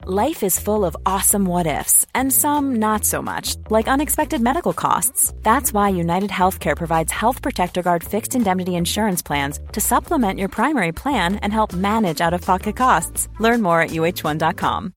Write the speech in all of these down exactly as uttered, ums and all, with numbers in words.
Life is full of awesome what-ifs, and some not so much, like unexpected medical costs. That's why United Healthcare provides Health Protector Guard fixed indemnity insurance plans to supplement your primary plan and help manage out-of-pocket costs. Learn more at U H one dot com.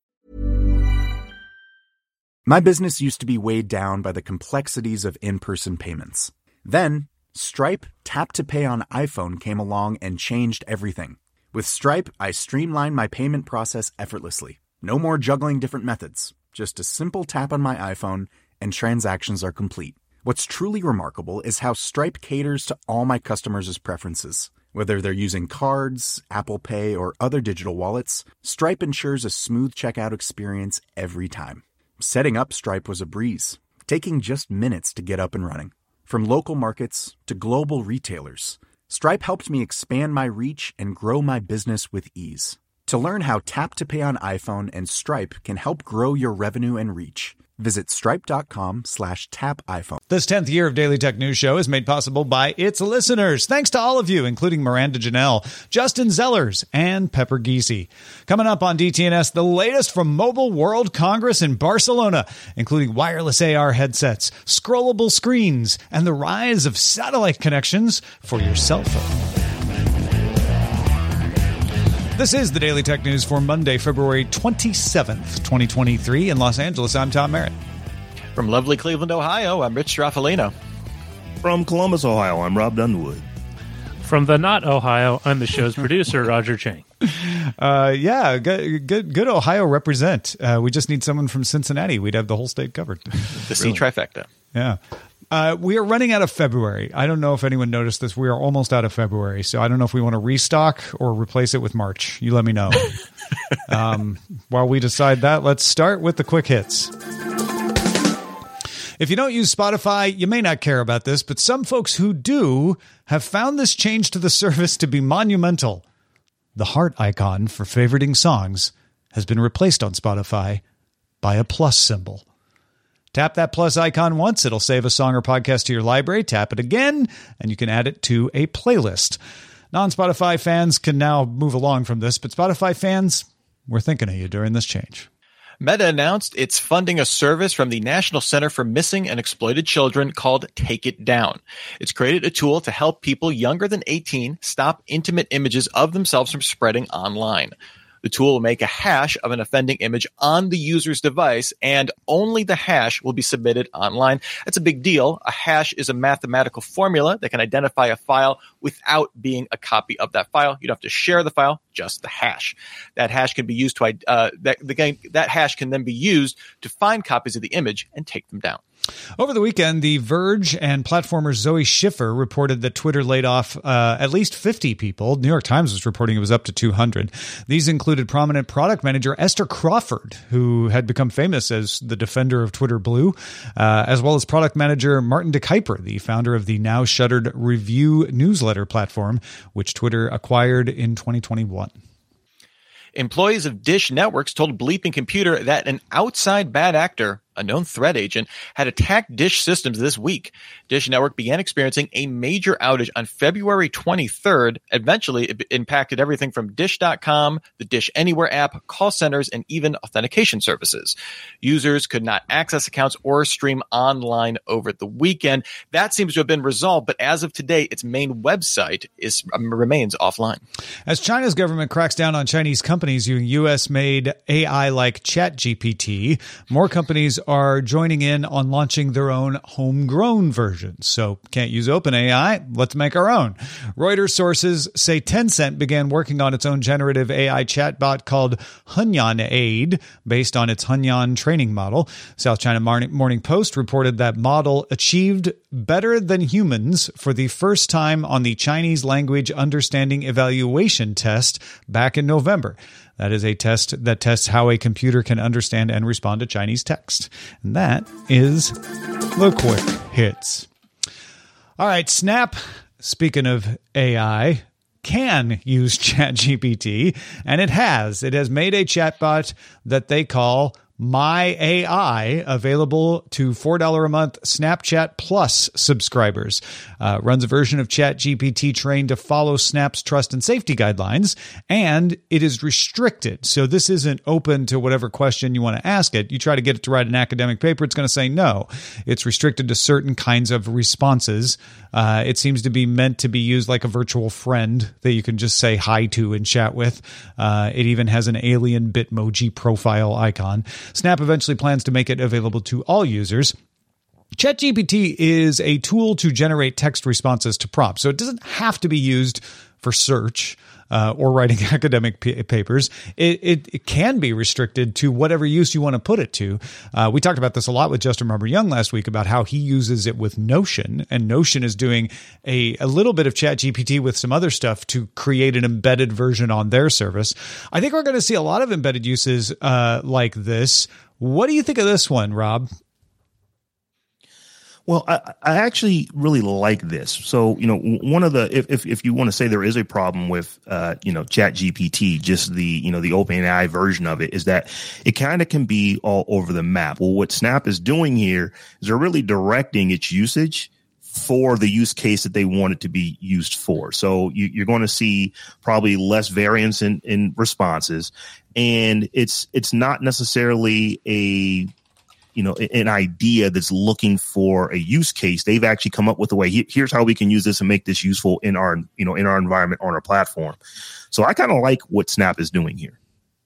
My business used to be weighed down by the complexities of in-person payments. Then, Stripe Tap to Pay on iPhone came along and changed everything. With Stripe, I streamlined my payment process effortlessly. No more juggling different methods. Just a simple tap on my iPhone and transactions are complete. What's truly remarkable is how Stripe caters to all my customers' preferences. Whether they're using cards, Apple Pay, or other digital wallets, Stripe ensures a smooth checkout experience every time. Setting up Stripe was a breeze, taking just minutes to get up and running. From local markets to global retailers, Stripe helped me expand my reach and grow my business with ease. To learn how Tap to Pay on iPhone and Stripe can help grow your revenue and reach, visit stripe.com slash tap iPhone. This tenth year of Daily Tech News Show is made possible by its listeners. Thanks to all of you, including Miranda Janelle, Justin Zellers, and Pepper Giese. Coming up on D T N S, the latest from Mobile World Congress in Barcelona, including wireless A R headsets, scrollable screens, and the rise of satellite connections for your cell phone. This is the Daily Tech News for Monday, February twenty-seventh, twenty twenty-three. In Los Angeles, I'm Tom Merritt. From lovely Cleveland, Ohio, I'm Rich Straffolino. From Columbus, Ohio, I'm Rob Dunwood. From the not Ohio, I'm the show's producer, Roger Chang. Uh, yeah, good, good, good Ohio represent. Uh, we just need someone from Cincinnati. We'd have the whole state covered. The C trifecta. Yeah. Uh, we are running out of February. I don't know if anyone noticed this. We are almost out of February. So I don't know if we want to restock or replace it with March. You let me know. um, while we decide that, let's start with the quick hits. If you don't use Spotify, you may not care about this, but some folks who do have found this change to the service to be monumental. The heart icon for favoriting songs has been replaced on Spotify by a plus symbol. Tap that plus icon once, it'll save a song or podcast to your library. Tap it again, and you can add it to a playlist. Non-Spotify fans can now move along from this, but Spotify fans, we're thinking of you during this change. Meta announced it's funding a service from the National Center for Missing and Exploited Children called Take It Down. It's created a tool to help people younger than eighteen stop intimate images of themselves from spreading online. The tool will make a hash of an offending image on the user's device, and only the hash will be submitted online. That's a big deal. A hash is a mathematical formula that can identify a file without being a copy of that file. You don't have to share the file, just the hash. That hash can be used to uh, that the that hash can then be used to find copies of the image and take them down. Over the weekend, The Verge and platformer Zoe Schiffer reported that Twitter laid off uh, at least fifty people. New York Times was reporting it was up to two hundred. These included prominent product manager Esther Crawford, who had become famous as the defender of Twitter Blue, uh, as well as product manager Martin de Kuiper, the founder of the now shuttered Review newsletter platform, which Twitter acquired in twenty twenty-one. Employees of Dish Networks told Bleeping Computer that an outside bad actor, a known threat agent, had attacked Dish systems this week. Dish Network began experiencing a major outage on February twenty-third. Eventually, it impacted everything from Dish dot com, the Dish Anywhere app, call centers, and even authentication services. Users could not access accounts or stream online over the weekend. That seems to have been resolved, but as of today, its main website is um, remains offline. As China's government cracks down on Chinese companies using U S-made A I like ChatGPT, more companies are joining in on launching their own homegrown versions. So can't use OpenAI? Let's make our own. Reuters sources say Tencent began working on its own generative A I chatbot called Hunyan Aid, based on its Hunyan training model. South China Morning Post reported that model achieved better than humans for the first time on the Chinese language understanding evaluation test back in November. That is a test that tests how a computer can understand and respond to Chinese text. And that is the quick hits. All right, Snap, speaking of A I, can use ChatGPT, and it has. It has made a chatbot that they call My A I, available to four dollars a month Snapchat Plus subscribers. Uh, runs a version of ChatGPT trained to follow Snap's trust and safety guidelines, and it is restricted. So this isn't open to whatever question you want to ask it. You try to get it to write an academic paper, it's going to say no. It's restricted to certain kinds of responses. Uh, it seems to be meant to be used like a virtual friend that you can just say hi to and chat with. Uh, it even has an alien Bitmoji profile icon. Snap eventually plans to make it available to all users. ChatGPT is a tool to generate text responses to prompts, so it doesn't have to be used for search uh, or writing academic p- papers. It, it, it can be restricted to whatever use you want to put it to. Uh, we talked about this a lot with Justin Robert Young last week about how he uses it with Notion, and Notion is doing a, a little bit of ChatGPT with some other stuff to create an embedded version on their service. I think we're going to see a lot of embedded uses uh, like this. What do you think of this one, Rob? Well, I, I actually really like this. So, you know, one of the, if, if, if you want to say there is a problem with, uh, you know, ChatGPT, just the, you know, the OpenAI version of it is that it kind of can be all over the map. Well, what Snap is doing here is they're really directing its usage for the use case that they want it to be used for. So you, you're going to see probably less variance in, in responses, and it's, it's not necessarily a, you know, an idea that's looking for a use case. They've actually come up with a way. Here's how we can use this and make this useful in our, you know, in our environment, on our platform. So I kind of like what Snap is doing here.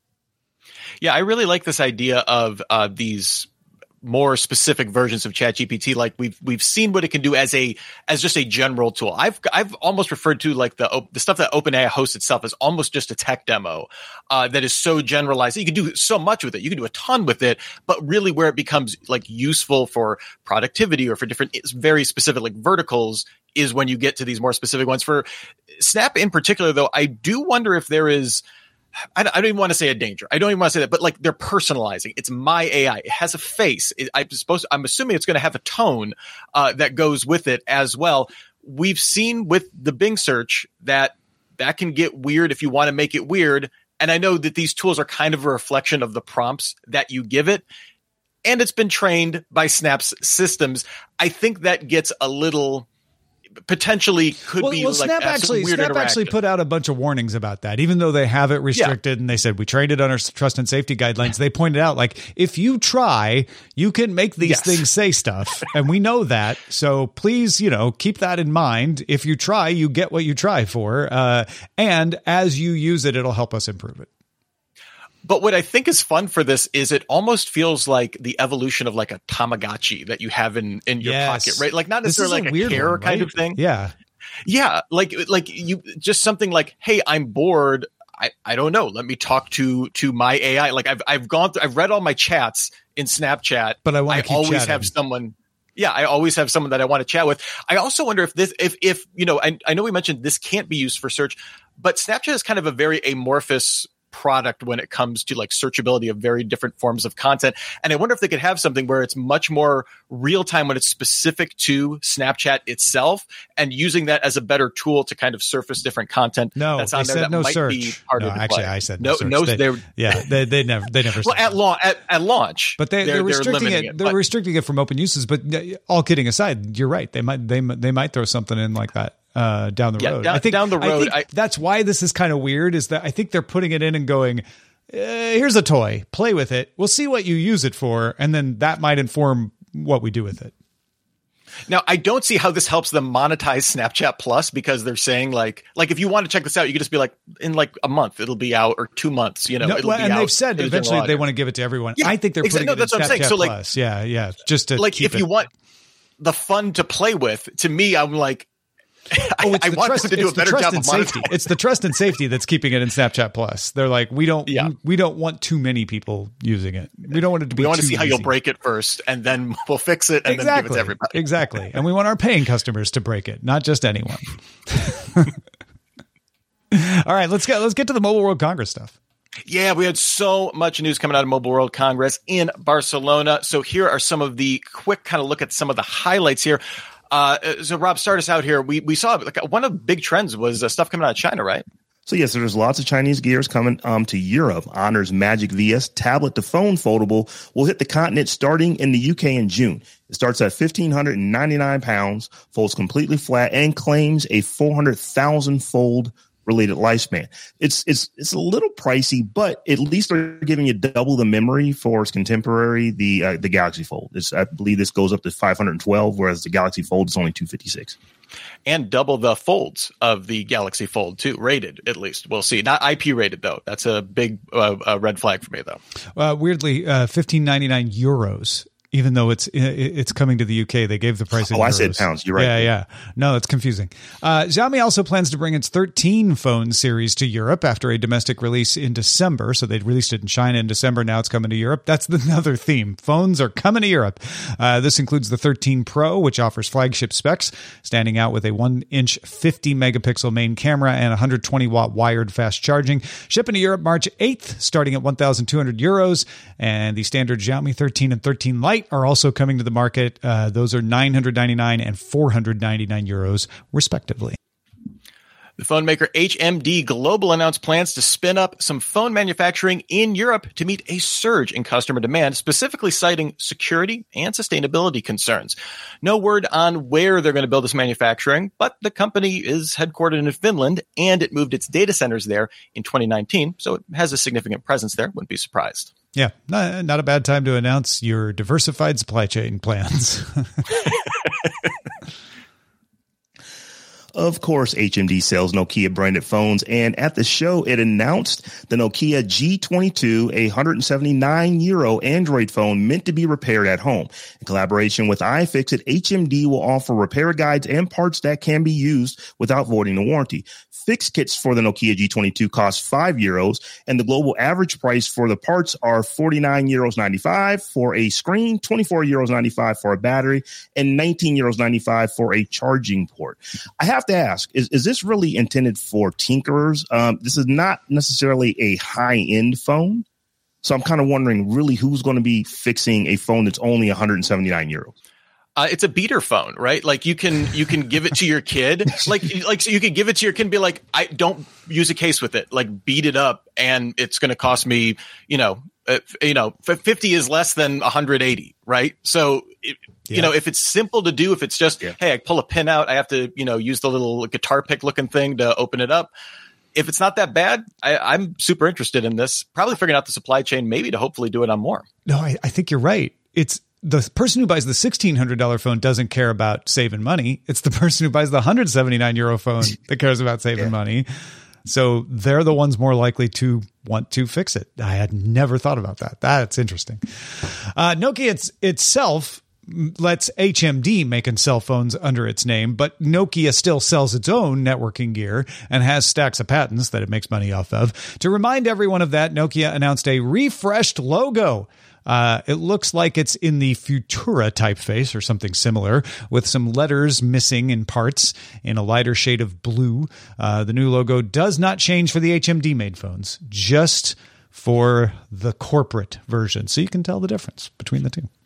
Yeah, I really like this idea of uh, these more specific versions of ChatGPT. Like we've we've seen what it can do as a as just a general tool. I've I've almost referred to like the the stuff that OpenAI hosts itself as almost just a tech demo uh, that is so generalized. You can do so much with it. You can do a ton with it, but really where it becomes like useful for productivity or for different very specific like verticals is when you get to these more specific ones. For Snap in particular, though, I do wonder if there is. I don't even want to say a danger. I don't even want to say that, but like they're personalizing. It's my A I. It has a face. It, I'm supposed. I'm assuming it's going to have a tone uh, that goes with it as well. We've seen with the Bing search that that can get weird if you want to make it weird. And I know that these tools are kind of a reflection of the prompts that you give it. And it's been trained by Snap's systems. I think that gets a little. Potentially could well, be well, like Snap actually Snap actually put out a bunch of warnings about that, even though they have it restricted. Yeah. And they said we trained it on our trust and safety guidelines. They pointed out like if you try, you can make these yes. things say stuff, and we know that. So please, you know, keep that in mind. If you try, you get what you try for, uh, and as you use it, it'll help us improve it. But what I think is fun for this is it almost feels like the evolution of like a Tamagotchi that you have in, in your yes. pocket, right? Like not necessarily like a, a care one, kind right? of thing. Yeah. Yeah. Like, like you just something like, hey, I'm bored. I, I don't know. Let me talk to, to my A I. Like I've, I've gone through, I've read all my chats in Snapchat, but I want I to keep always chatting. have someone. Yeah, I always have someone that I want to chat with. I also wonder if this, if, if, you know, I, I know we mentioned this can't be used for search, but Snapchat is kind of a very amorphous product when it comes to like searchability of very different forms of content. And I wonder if they could have something where it's much more real time when it's specific to Snapchat itself and using that as a better tool to kind of surface different content. No, that's on they there said that no might search. Be harder no, to actually, play. I said no, no, search. no they, they, yeah, they, they never, they never. Well, at launch, at, at launch, but they, they're, they're restricting they're it. it They're but, restricting it from open uses. But all kidding aside, you're right. They might, they, they might throw something in like that. Uh, down the yeah, road. Down, I think down the road. I think I, that's why this is kind of weird. Is that I think they're putting it in and going, Uh, here's a toy, play with it. We'll see what you use it for. And then that might inform what we do with it. Now, I don't see how this helps them monetize Snapchat Plus because they're saying like, like if you want to check this out, you could just be like in like a month, it'll be out or two months, you know, no, it'll well, be and out they've said eventually they want to give it to everyone. Yeah, I think they're exactly. putting No, it that's in what I'm saying. Snapchat So like, Plus. Yeah. Yeah. Just to like, keep if it. you want the fun to play with, to me, I'm like, Oh, it's I the want trust, them to do a better job and of safety. monetizing. It's the trust and safety that's keeping it in Snapchat Plus. They're like, we don't, yeah. we, we don't want too many people using it. We don't want it to be. We want too to see how easy. you'll break it first, and then we'll fix it, and exactly. then give it to everybody. Exactly, and we want our paying customers to break it, not just anyone. All right, let's get let's get to the Mobile World Congress stuff. Yeah, we had so much news coming out of Mobile World Congress in Barcelona. So here are some of the quick kind of look at some of the highlights here. Uh, so Rob, start us out here. We we saw like one of the big trends was uh, stuff coming out of China, right? So yes, there's lots of Chinese gears coming um, to Europe. Honor's Magic V S tablet to phone foldable will hit the continent starting in the U K in June. It starts at one thousand five hundred ninety-nine pounds, folds completely flat, and claims a four hundred thousand fold related lifespan. It's it's it's a little pricey, but at least they're giving you double the memory for its contemporary, the uh, the Galaxy Fold. It's, I believe this goes up to five hundred twelve, whereas the Galaxy Fold is only two fifty-six. And double the folds of the Galaxy Fold too, rated at least. We'll see. Not I P rated though. That's a big uh, uh, red flag for me though. Uh, weirdly, uh, fifteen ninety-nine euros. Even though it's it's coming to the U K, they gave the price in Oh, euros. I said pounds. You're right. Yeah, yeah. No, it's confusing. Uh, Xiaomi also plans to bring its thirteen phone series to Europe after a domestic release in December. So they released it in China in December. Now it's coming to Europe. That's another theme. Phones are coming to Europe. Uh, this includes the thirteen Pro, which offers flagship specs, standing out with a one-inch fifty megapixel main camera and one hundred twenty watt wired fast charging. Shipping to Europe March eighth, starting at one thousand two hundred euros. And the standard Xiaomi thirteen and thirteen Lite are also coming to the market. Uh, those are nine hundred ninety-nine and four hundred ninety-nine euros, respectively. The phone maker H M D Global announced plans to spin up some phone manufacturing in Europe to meet a surge in customer demand, specifically citing security and sustainability concerns. No word on where they're going to build this manufacturing, but the company is headquartered in Finland, and it moved its data centers there in twenty nineteen, so it has a significant presence there. Wouldn't be surprised. Yeah, not, not a bad time to announce your diversified supply chain plans. Of course, H M D sells Nokia branded phones, and at the show, it announced the Nokia G twenty-two, a one hundred seventy-nine euro Android phone meant to be repaired at home. In collaboration with iFixit, H M D will offer repair guides and parts that can be used without voiding the warranty. Fix kits for the Nokia G twenty-two cost five euros, and the global average price for the parts are forty-nine euros ninety-five for a screen, twenty-four euros ninety-five for a battery, and nineteen euros ninety-five for a charging port. I have to ask, is, is this really intended for tinkerers? Um, this is not necessarily a high-end phone, so I'm kind of wondering really who's going to be fixing a phone that's only one hundred seventy-nine euros. Uh, it's a beater phone, right? Like you can you can give it to your kid, like like so you can give it to your kid and be like, I don't use a case with it, like beat it up, and it's going to cost me, you know, uh, you know, fifty is less than one hundred eighty, right? So, it, yeah. you know, if it's simple to do, if it's just, yeah. hey, I pull a pin out, I have to, you know, use the little guitar pick looking thing to open it up. If it's not that bad, I, I'm super interested in this. Probably figuring out the supply chain, maybe to hopefully do it on more. No, I, I think you're right. It's the person who buys the sixteen hundred dollars phone doesn't care about saving money. It's the person who buys the one hundred seventy-nine euro phone that cares about saving yeah. money. So they're the ones more likely to want to fix it. I had never thought about that. That's interesting. Uh, Nokia it's, itself lets H M D make and sell phones under its name, but Nokia still sells its own networking gear and has stacks of patents that it makes money off of. To remind everyone of that, Nokia announced a refreshed logo. Uh, it looks like it's in the Futura typeface or something similar, with some letters missing in parts in a lighter shade of blue. Uh, the new logo does not change for the H M D-made phones, just for the corporate version. So you can tell the difference between the two.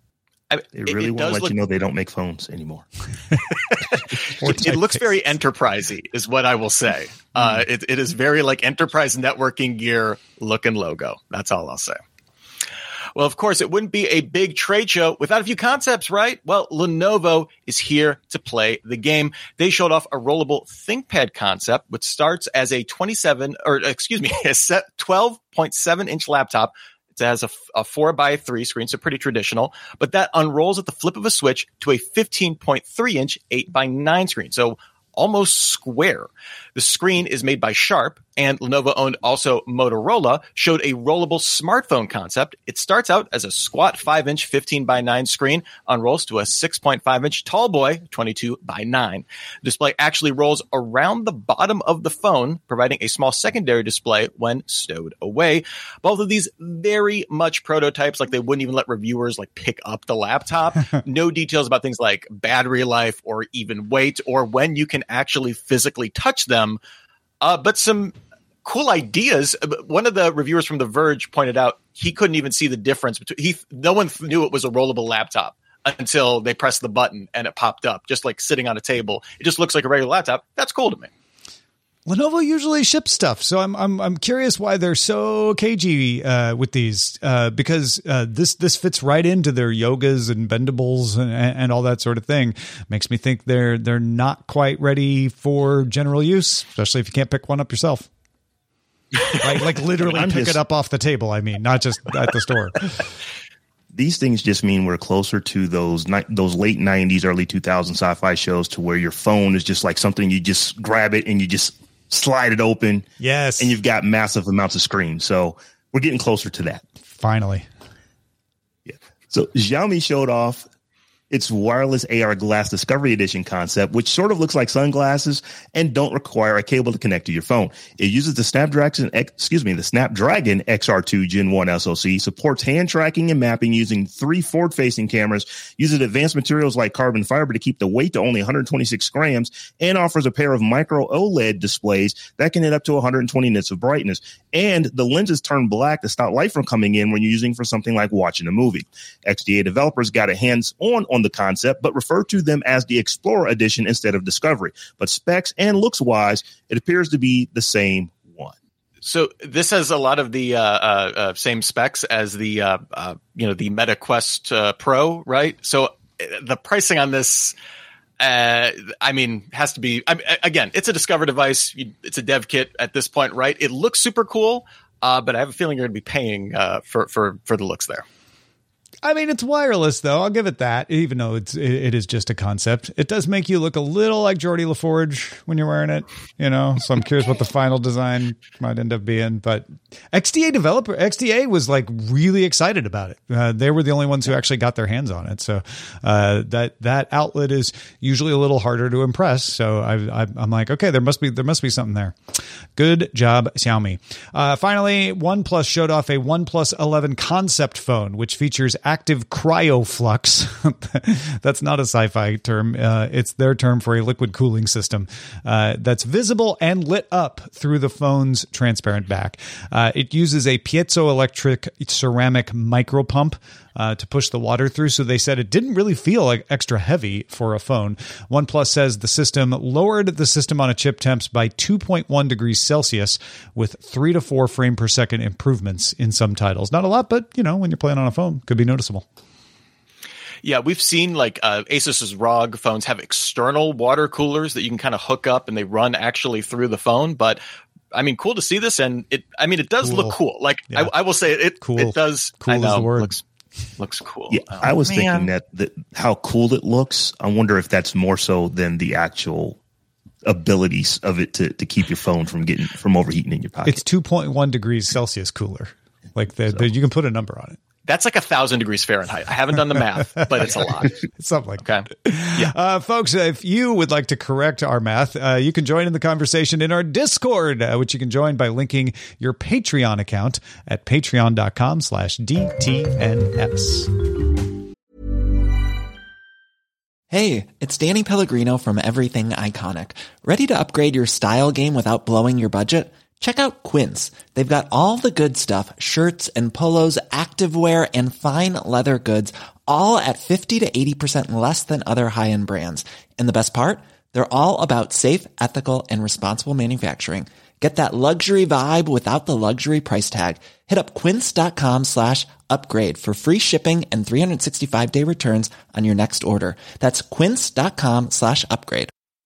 I, they really it, it want to let look, you know they don't make phones anymore. it, it looks very enterprisey, is what I will say. Mm. Uh, it, it is very like enterprise networking gear looking logo. That's all I'll say. Well, of course, it wouldn't be a big trade show without a few concepts, right? Well, Lenovo is here to play the game. They showed off a rollable ThinkPad concept, which starts as a twenty-seven, or excuse me, a twelve point seven inch laptop. It has a, a four by three screen, so pretty traditional, but that unrolls at the flip of a switch to a fifteen point three inch eight by nine screen. So almost square. The screen is made by Sharp, and Lenovo-owned also Motorola showed a rollable smartphone concept. It starts out as a squat five inch fifteen by nine screen, unrolls to a six point five inch tall boy twenty-two by nine. The display actually rolls around the bottom of the phone, providing a small secondary display when stowed away. Both of these very much prototypes, like they wouldn't even let reviewers like pick up the laptop. No details about things like battery life or even weight or when you can actually physically touch them. Uh, but some cool ideas. One of the reviewers from The Verge pointed out he couldn't even see the difference between he. No one knew it was a rollable laptop until they pressed the button and it popped up, just like sitting on a table. It just looks like a regular laptop. That's cool to me. Lenovo usually ships stuff, so I'm I'm I'm curious why they're so cagey uh, with these. Uh, because uh, this this fits right into their yogas and bendables and, and all that sort of thing. Makes me think they're they're not quite ready for general use, especially if you can't pick one up yourself. Right, like literally I'm pick just, it up off the table. I mean, not just at the store. These things just mean we're closer to those ni- those late nineties, early two thousands sci-fi shows, to where your phone is just like something you just grab it and you just slide it open. Yes. And you've got massive amounts of screen. So we're getting closer to that. Finally. Yeah. So Xiaomi showed off its wireless A R Glass Discovery Edition concept, which sort of looks like sunglasses and don't require a cable to connect to your phone. It uses the Snapdragon, excuse me, the Snapdragon X R two Gen one S oc, supports hand tracking and mapping using three forward-facing cameras, uses advanced materials like carbon fiber to keep the weight to only one hundred twenty-six grams, and offers a pair of micro OLED displays that can hit up to one hundred twenty nits of brightness. And the lenses turn black to stop light from coming in when you're using for something like watching a movie. X D A developers got a hands-on on the concept, but refer to them as the Explorer Edition instead of Discovery. But specs and looks-wise, it appears to be the same one. So this has a lot of the uh, uh, uh, same specs as the uh, uh, you know the Meta Quest uh, Pro, right? So uh, the pricing on this, uh, I mean, has to be. I mean, again, it's a Discover device. It's a dev kit at this point, right? It looks super cool, uh, but I have a feeling you're going to be paying uh, for for for the looks there. I mean, it's wireless, though. I'll give it that, even though it's it, it is just a concept. It does make you look a little like Geordie LaForge when you're wearing it, you know. So I'm curious what the final design might end up being. But X D A developer, X D A was like really excited about it. Uh, they were the only ones who actually got their hands on it. So uh, that that outlet is usually a little harder to impress. So I, I, I'm like, okay, there must be there must be something there. Good job, Xiaomi. Uh, finally, OnePlus showed off a OnePlus eleven concept phone, which features active cryoflux. That's not a sci-fi term. Uh, it's their term for a liquid cooling system uh, that's visible and lit up through the phone's transparent back. Uh, it uses a piezoelectric ceramic micropump Uh, to push the water through. So they said it didn't really feel like extra heavy for a phone. OnePlus says the system lowered the system on a chip temps by two point one degrees Celsius with three to four frame per second improvements in some titles. Not a lot, but you know, when you're playing on a phone, could be noticeable. Yeah, we've seen like uh, Asus's R O G phones have external water coolers that you can kind of hook up and they run actually through the phone. But I mean, cool to see this. And it, I mean, it does cool. look cool. Like yeah. I, I will say it, cool. it does. Cool I know, is the word. Looks, Looks cool. Yeah, oh, I was man. thinking that, that how cool it looks. I wonder if that's more so than the actual abilities of it to, to keep your phone from getting from overheating in your pocket. It's two point one degrees Celsius cooler. Like the, so. the, you can put a number on it. That's like a thousand degrees Fahrenheit. I haven't done the math, but it's a lot. It's something like okay. that. Yeah. Uh, folks, if you would like to correct our math, uh, you can join in the conversation in our Discord, uh, which you can join by linking your Patreon account at patreon.com slash DTNS. Hey, it's Danny Pellegrino from Everything Iconic. Ready to upgrade your style game without blowing your budget? Check out Quince. They've got all the good stuff, shirts and polos, activewear, and fine leather goods, all at fifty to eighty percent less than other high-end brands. And the best part? They're all about safe, ethical, and responsible manufacturing. Get that luxury vibe without the luxury price tag. Hit up quince.com slash upgrade for free shipping and three sixty-five day returns on your next order. That's quince.com slash upgrade.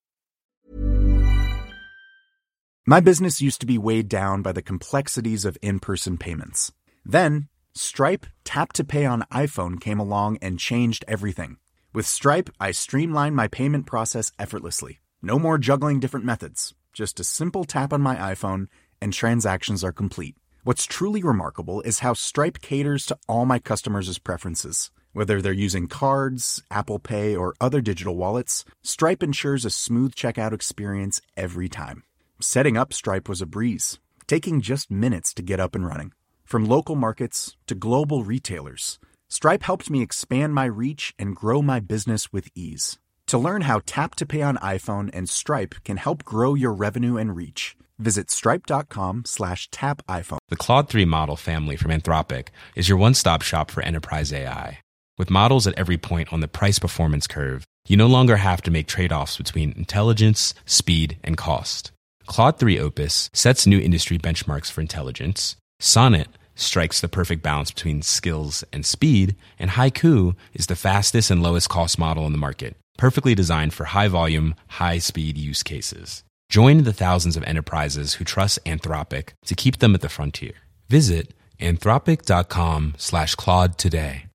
My business used to be weighed down by the complexities of in-person payments. Then, Stripe Tap to Pay on iPhone came along and changed everything. With Stripe, I streamlined my payment process effortlessly. No more juggling different methods. Just a simple tap on my iPhone and transactions are complete. What's truly remarkable is how Stripe caters to all my customers' preferences. Whether they're using cards, Apple Pay, or other digital wallets, Stripe ensures a smooth checkout experience every time. Setting up Stripe was a breeze, taking just minutes to get up and running. From local markets to global retailers, Stripe helped me expand my reach and grow my business with ease. To learn how Tap to Pay on iPhone and Stripe can help grow your revenue and reach, visit stripe.com slash tap iPhone. The Claude three model family from Anthropic is your one-stop shop for enterprise A I. With models at every point on the price-performance curve, you no longer have to make trade-offs between intelligence, speed, and cost. Claude three Opus sets new industry benchmarks for intelligence. Sonnet strikes the perfect balance between skills and speed. And Haiku is the fastest and lowest cost model in the market, perfectly designed for high volume, high speed use cases. Join the thousands of enterprises who trust Anthropic to keep them at the frontier. Visit anthropic.com slash Claude today.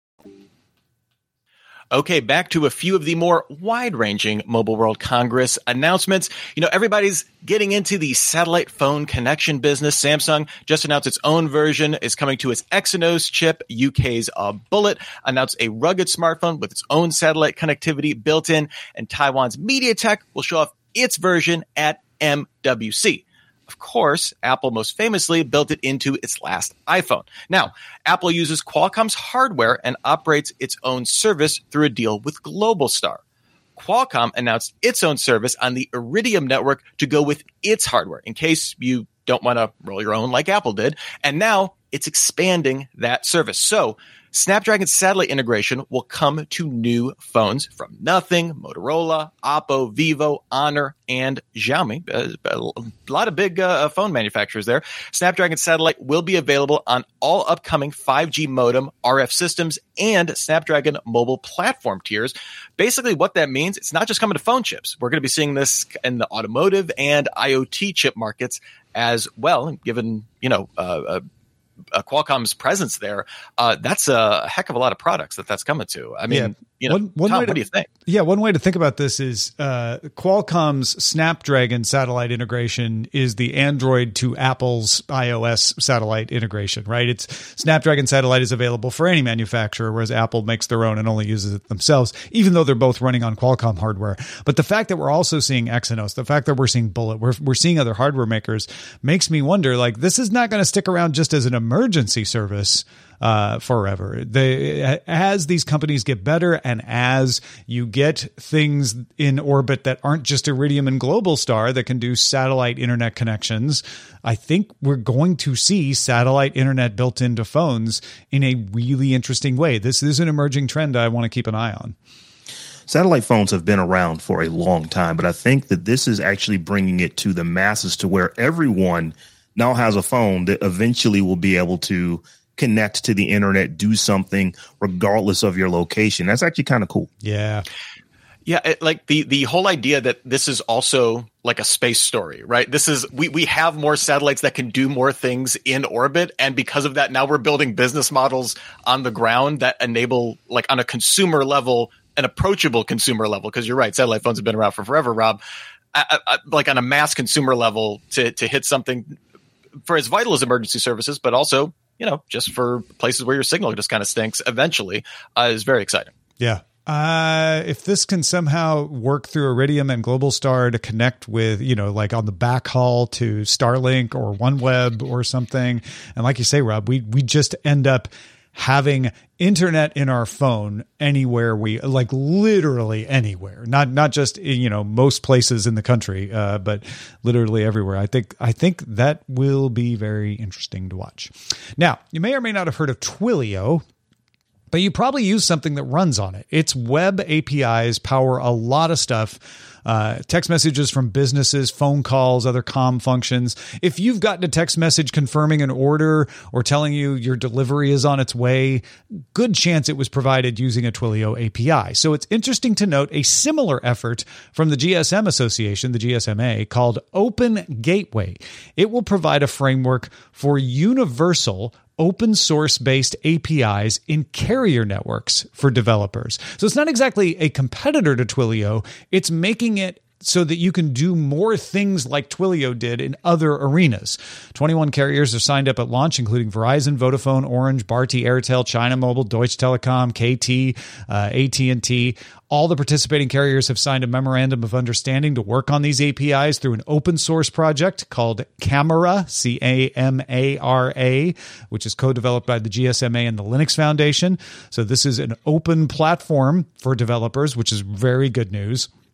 Okay, back to a few of the more wide-ranging Mobile World Congress announcements. You know, everybody's getting into the satellite phone connection business. Samsung just announced its own version is coming to its Exynos chip. U K's uh, Bullet announced a rugged smartphone with its own satellite connectivity built in, and Taiwan's MediaTek will show off its version at M W C. Of course, Apple most famously built it into its last iPhone. Now, Apple uses Qualcomm's hardware and operates its own service through a deal with Globalstar. Qualcomm announced its own service on the Iridium network to go with its hardware, in case you don't want to roll your own like Apple did. And now it's expanding that service. So Snapdragon satellite integration will come to new phones from Nothing, Motorola, Oppo, Vivo, Honor, and Xiaomi. Uh, a lot of big uh, phone manufacturers there. Snapdragon satellite will be available on all upcoming five G modem R F systems and Snapdragon mobile platform tiers. Basically what that means, it's not just coming to phone chips. We're going to be seeing this in the automotive and IoT chip markets as well. Given, you know, uh, uh Uh, Qualcomm's presence there, uh, that's a heck of a lot of products that that's coming to. I mean, yeah. you know, one, one Tom, way to, what do you think? Yeah, one way to think about this is uh, Qualcomm's Snapdragon satellite integration is the Android to Apple's iOS satellite integration, right? It's Snapdragon satellite is available for any manufacturer, whereas Apple makes their own and only uses it themselves, even though they're both running on Qualcomm hardware. But the fact that we're also seeing Exynos, the fact that we're seeing Bullet, we're, we're seeing other hardware makers makes me wonder, like, this is not going to stick around just as an emergency service uh, forever. They, as these companies get better and as you get things in orbit that aren't just Iridium and Globalstar that can do satellite internet connections, I think we're going to see satellite internet built into phones in a really interesting way. This is an emerging trend I want to keep an eye on. Satellite phones have been around for a long time, but I think that this is actually bringing it to the masses to where everyone now has a phone that eventually will be able to connect to the internet, do something regardless of your location. That's actually kind of cool. Yeah. Yeah, it, like the the whole idea that this is also like a space story, right? This is we we have more satellites that can do more things in orbit, and because of that, now we're building business models on the ground that enable, like, on a consumer level, an approachable consumer level. Because you're right, satellite phones have been around for forever, Rob. I, I, like on a mass consumer level, to to hit something for as vital as emergency services, but also, you know, just for places where your signal just kind of stinks eventually, uh, is very exciting. Yeah. Uh, if this can somehow work through Iridium and Globalstar to connect with, you know, like on the backhaul to Starlink or OneWeb or something. And like you say, Rob, we, we just end up having internet in our phone anywhere we like, literally anywhere, not, not just, you know, most places in the country, uh, but literally everywhere. I think, I think that will be very interesting to watch. Now, you may or may not have heard of Twilio, but you probably use something that runs on it. Its web A P Is power a lot of stuff. Uh, text messages from businesses, phone calls, other comm functions. If you've gotten a text message confirming an order or telling you your delivery is on its way, good chance it was provided using a Twilio A P I. So it's interesting to note a similar effort from the G S M Association, the G S M A, called Open Gateway. It will provide a framework for universal open source based A P Is in carrier networks for developers. So it's not exactly a competitor to Twilio. It's making it so that you can do more things like Twilio did in other arenas. twenty-one carriers are signed up at launch, including Verizon, Vodafone, Orange, Bharti Airtel, China Mobile, Deutsche Telekom, K T, uh, A T and T. All the participating carriers have signed a memorandum of understanding to work on these A P Is through an open source project called Camara, C A M A R A, which is co-developed by the G S M A and the Linux Foundation. So this is an open platform for developers, which is very good news.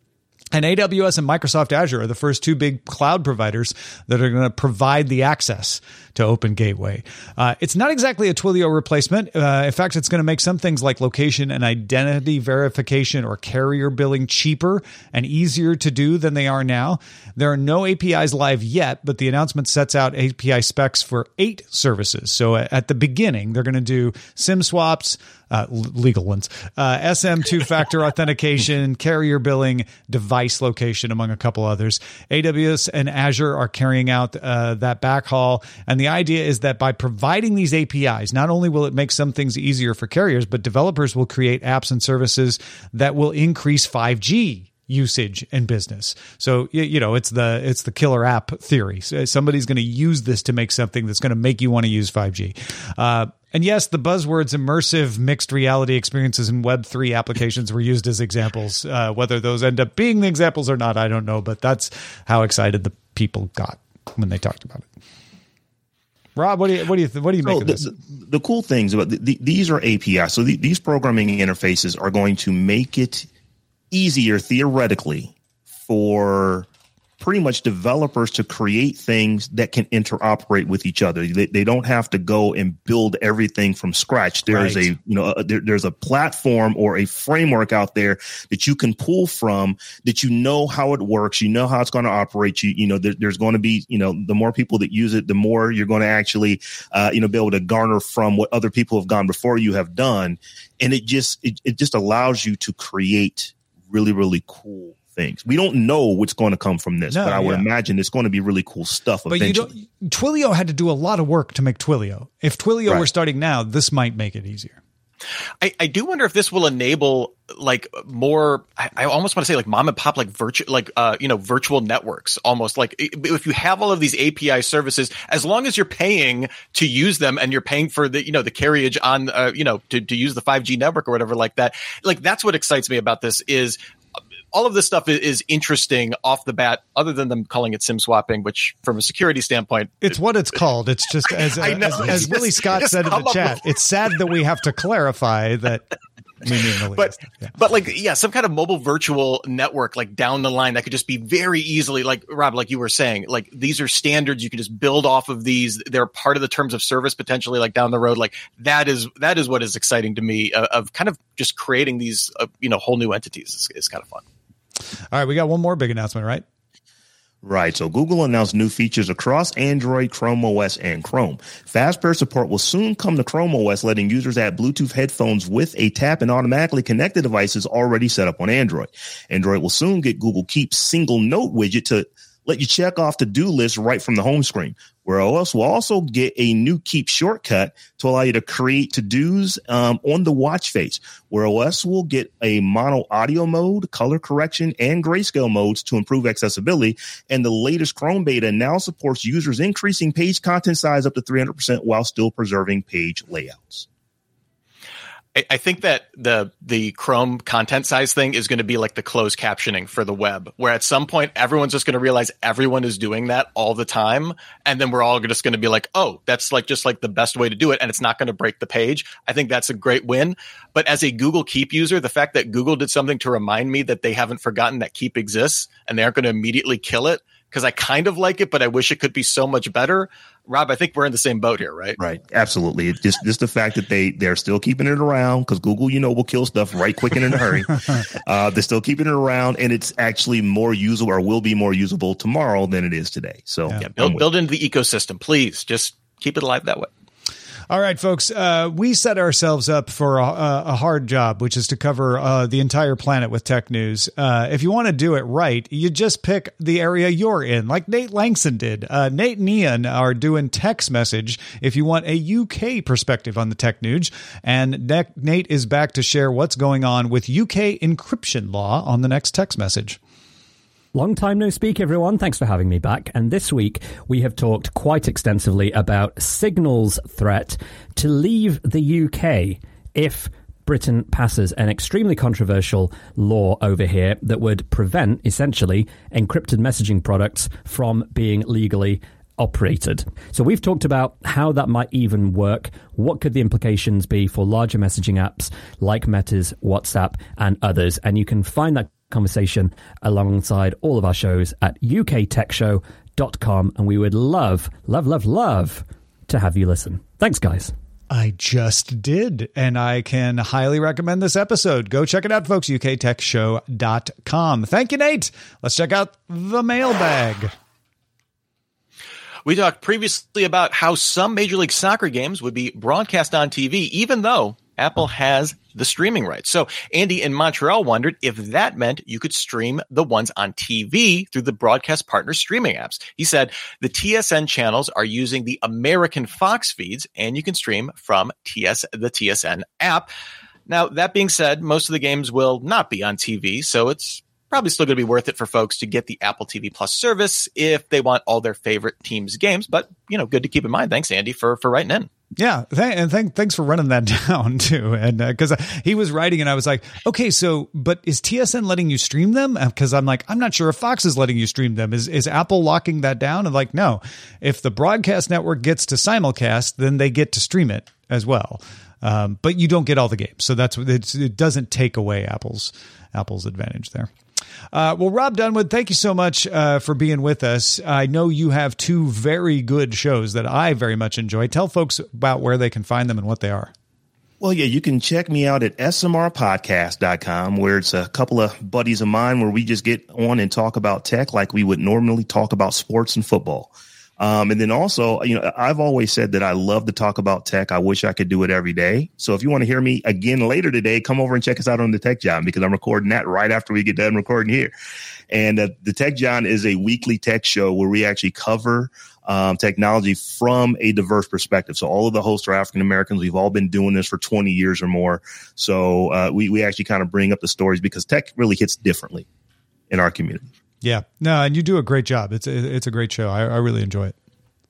And A W S and Microsoft Azure are the first two big cloud providers that are going to provide the access to Open Gateway. Uh, it's not exactly a Twilio replacement. Uh, in fact, it's going to make some things like location and identity verification or carrier billing cheaper and easier to do than they are now. There are no A P Is live yet, but the announcement sets out A P I specs for eight services. So at the beginning, they're going to do SIM swaps, uh, legal ones, uh, S M two-factor authentication, carrier billing, device location, among a couple others. A W S and Azure are carrying out uh, that backhaul. And the idea is that by providing these A P Is, not only will it make some things easier for carriers, but developers will create apps and services that will increase five G usage and business. So, you know, it's the it's the killer app theory. So somebody's going to use this to make something that's going to make you want to use five G. Uh, and yes, the buzzwords immersive mixed reality experiences and Web three applications were used as examples. Uh, whether those end up being the examples or not, I don't know. But that's how excited the people got when they talked about it. Rob, what do you what do you what do you so make of the, this? The, the cool things about the, the, these are A P Is. So the, these programming interfaces are going to make it easier theoretically for pretty much developers to create things that can interoperate with each other. They, they don't have to go and build everything from scratch. There's right. a, you know, a, there, there's a platform or a framework out there that you can pull from that, you know, how it works, you know, how it's going to operate. You, you know, there, there's going to be, you know, the more people that use it, the more you're going to actually, uh, you know, be able to garner from what other people have gone before you have done. And it just, it, it just allows you to create really, really cool things. We don't know what's going to come from this, no, but I would yeah. imagine it's going to be really cool stuff but eventually. You don't, Twilio had to do a lot of work to make Twilio. If Twilio right. were starting now, this might make it easier. I, I do wonder if this will enable like more, I, I almost want to say like mom and pop, like virtual, like, uh, you know, virtual networks, almost like if you have all of these A P I services, as long as you're paying to use them and you're paying for the, you know, the carriage on, uh, you know, to, to use the five G network or whatever like that. Like that's what excites me about this is all of this stuff is interesting off the bat, other than them calling it SIM swapping, which from a security standpoint, it's what it's called. It's just as, I know, as, as just, Willie Scott said in the chat, it's sad that we have to clarify that. We mean the but, yeah. but like, yeah, some kind of mobile virtual network, like down the line that could just be very easily, like Rob, like you were saying, like these are standards. You can just build off of these. They're part of the terms of service potentially, like down the road. Like that is, that is what is exciting to me uh, of kind of just creating these, uh, you know, whole new entities is, is kind of fun. All right, we got one more big announcement, right? Right. So Google announced new features across Android, Chrome O S, and Chrome. Fast pair support will soon come to Chrome O S, letting users add Bluetooth headphones with a tap and automatically connect the devices already set up on Android. Android will soon get Google Keep's single note widget to let you check off to-do lists right from the home screen. Where O S will also get a new Keep shortcut to allow you to create to-dos um, on the watch face. Where O S will get a mono audio mode, color correction, and grayscale modes to improve accessibility. And the latest Chrome beta now supports users increasing page content size up to three hundred percent while still preserving page layouts. I think that the the Chrome content size thing is going to be like the closed captioning for the web, where at some point everyone's just going to realize everyone is doing that all the time. And then we're all just going to be like, oh, that's like just like the best way to do it. And it's not going to break the page. I think that's a great win. But as a Google Keep user, the fact that Google did something to remind me that they haven't forgotten that Keep exists and they aren't going to immediately kill it, because I kind of like it, but I wish it could be so much better. Rob, I think we're in the same boat here, right? Right. Absolutely. It's just, just the fact that they, they're still keeping it around, because Google, you know, will kill stuff right quick and in a hurry. uh, they're still keeping it around, and it's actually more usable, or will be more usable tomorrow than it is today. So yeah, build, build into the ecosystem, please. Just keep it alive that way. All right, folks, uh, we set ourselves up for a, a hard job, which is to cover uh, the entire planet with tech news. Uh, if you want to do it right, you just pick the area you're in, like Nate Langston did. Uh, Nate and Ian are doing text message if you want a U K perspective on the tech news. And Nate is back to share what's going on with U K encryption law on the next text message. Long time no speak, everyone. Thanks for having me back. And this week, we have talked quite extensively about Signal's threat to leave the U K if Britain passes an extremely controversial law over here that would prevent, essentially, encrypted messaging products from being legally operated. So we've talked about how that might even work. What could the implications be for larger messaging apps like Meta's WhatsApp and others? And you can find that conversation alongside all of our shows at u k tech show dot com, and we would love, love, love, love to have you listen. Thanks, guys. I just did, and I can highly recommend this episode. Go check it out, folks, u k tech show dot com. Thank you, Nate. Let's check out the mailbag. We talked previously about how some Major League Soccer games would be broadcast on T V, even though Apple has the streaming rights. So Andy in Montreal wondered if that meant you could stream the ones on T V through the broadcast partner streaming apps. He said the T S N channels are using the American Fox feeds, and you can stream from T S the T S N app. Now, that being said, most of the games will not be on T V, so it's probably still going to be worth it for folks to get the Apple T V Plus service if they want all their favorite teams' games. But, you know, good to keep in mind. Thanks, Andy, for, for writing in. Yeah, th- and th- thanks for running that down, too. And because uh, he was writing and I was like, okay, so but is T S N letting you stream them? Because I'm like, I'm not sure if Fox is letting you stream them. Is is Apple locking that down? And like, no, if the broadcast network gets to simulcast, then they get to stream it as well. Um, but you don't get all the games. So that's it's, it doesn't take away Apple's Apple's advantage there. Uh, well, Rob Dunwood, thank you so much uh, for being with us. I know you have two very good shows that I very much enjoy. Tell folks about where they can find them and what they are. Well, yeah, you can check me out at S M R podcast dot com, where it's a couple of buddies of mine where we just get on and talk about tech like we would normally talk about sports and football. Um, and then also, you know, I've always said that I love to talk about tech. I wish I could do it every day. So if you want to hear me again later today, come over and check us out on the Tech John, because I'm recording that right after we get done recording here. And uh, the Tech John is a weekly tech show where we actually cover um, technology from a diverse perspective. So all of the hosts are African Americans. We've all been doing this for twenty years or more. So uh, we, we actually kind of bring up the stories because tech really hits differently in our community. Yeah, no, and you do a great job. It's a, it's a great show. I, I really enjoy it.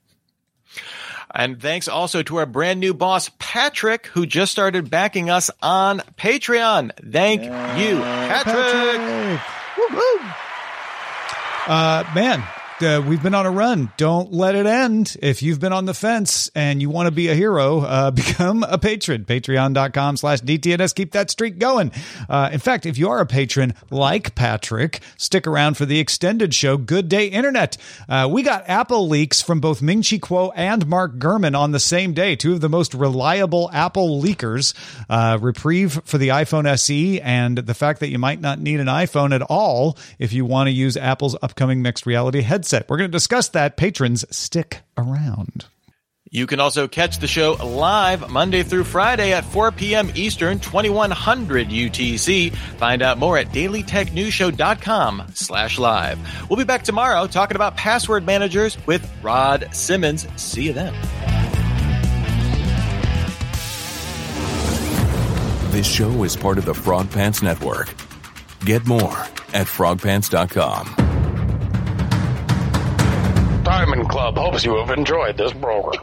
And thanks also to our brand new boss, Patrick, who just started backing us on Patreon. Thank yeah. you, Patrick. Patrick. Woo-hoo. Uh, man, uh, we've been on a run. Don't let it end. If you've been on the fence and you want to be a hero, uh, become a patron. Patreon.com slash DTNS. Keep that streak going. Uh, in fact, if you are a patron like Patrick, stick around for the extended show, Good Day Internet. Uh, we got Apple leaks from both Ming-Chi Kuo and Mark Gurman on the same day, two of the most reliable Apple leakers. Uh, reprieve for the iPhone S E and the fact that you might not need an iPhone at all if you want to use Apple's upcoming mixed reality headset. We're going to discuss that. Patrons, stick around. You can also catch the show live Monday through Friday at four p.m. Eastern, twenty-one hundred U T C. Find out more at daily tech news show dot com slash live. We'll be back tomorrow talking about password managers with Rod Simmons. See you then. This show is part of the Frog Pants Network. Get more at frog pants dot com. Diamond Club hopes you have enjoyed this program.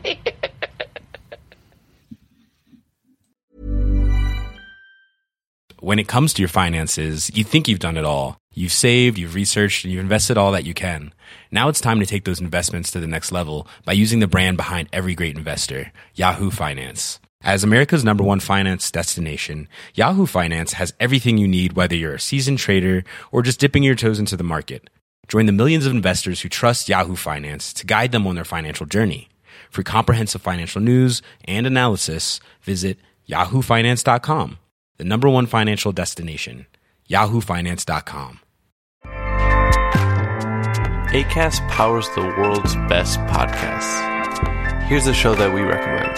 When it comes to your finances, you think you've done it all. You've saved, you've researched, and you've invested all that you can. Now it's time to take those investments to the next level by using the brand behind every great investor, Yahoo Finance. As America's number one finance destination, Yahoo Finance has everything you need, whether you're a seasoned trader or just dipping your toes into the market. Join the millions of investors who trust Yahoo Finance to guide them on their financial journey. For comprehensive financial news and analysis, visit yahoo finance dot com, the number one financial destination, yahoo finance dot com. Acast powers the world's best podcasts. Here's a show that we recommend.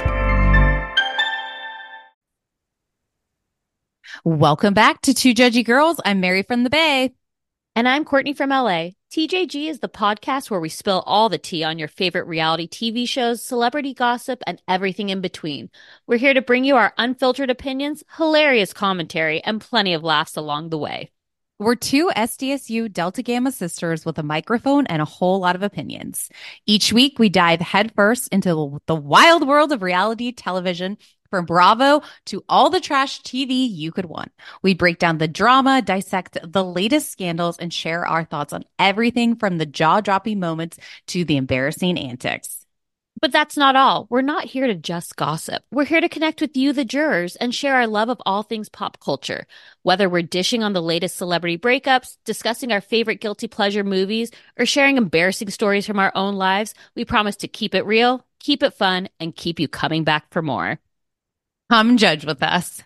Welcome back to Two Judgy Girls. I'm Mary from the Bay. And I'm Courtney from L A. T J G is the podcast where we spill all the tea on your favorite reality T V shows, celebrity gossip, and everything in between. We're here to bring you our unfiltered opinions, hilarious commentary, and plenty of laughs along the way. We're two S D S U Delta Gamma sisters with a microphone and a whole lot of opinions. Each week, we dive headfirst into the wild world of reality television, from Bravo to all the trash T V you could want. We break down the drama, dissect the latest scandals, and share our thoughts on everything from the jaw-dropping moments to the embarrassing antics. But that's not all. We're not here to just gossip. We're here to connect with you, the jurors, and share our love of all things pop culture. Whether we're dishing on the latest celebrity breakups, discussing our favorite guilty pleasure movies, or sharing embarrassing stories from our own lives, we promise to keep it real, keep it fun, and keep you coming back for more. Come judge with us.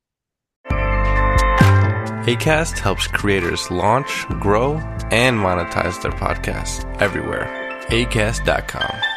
Acast helps creators launch, grow, and monetize their podcasts everywhere. acast dot com.